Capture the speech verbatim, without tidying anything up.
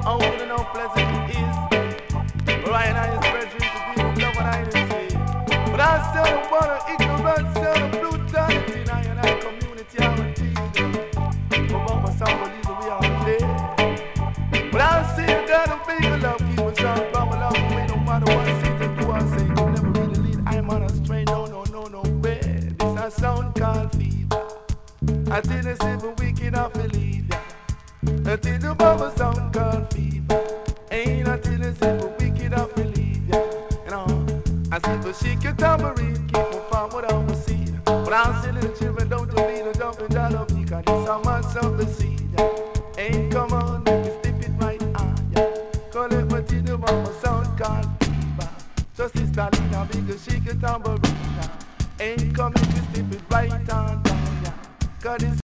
I wanna know pleasant it is. Right now it's better to deal with love what I didn't say. But I still don't wanna ignorance, still the brutality. Now in our community, I'm a teaser. But what my son believes we are there. But I see a girl who make a love, keep us on bubble up away, no matter what season do I say. You never really lead, I'm on a strain, no, no, no, no, way. This a sound called fever. I tell you, say for wicked, I believe ya. Until the bubble sound called fever. Ain't until you say for wicked, I believe ya. You know, I see for shake your tambourine, keep on farm without the seed. But I say little children, don't you need a jumping dollar because it's how much of the seed. Yeah. Ain't come on, let me step it right on ya. Call it what you do, bubble sound called fever. Just this darling, now bigger shake your tambourine. Ain't coming to step it right on down ya. Cause it's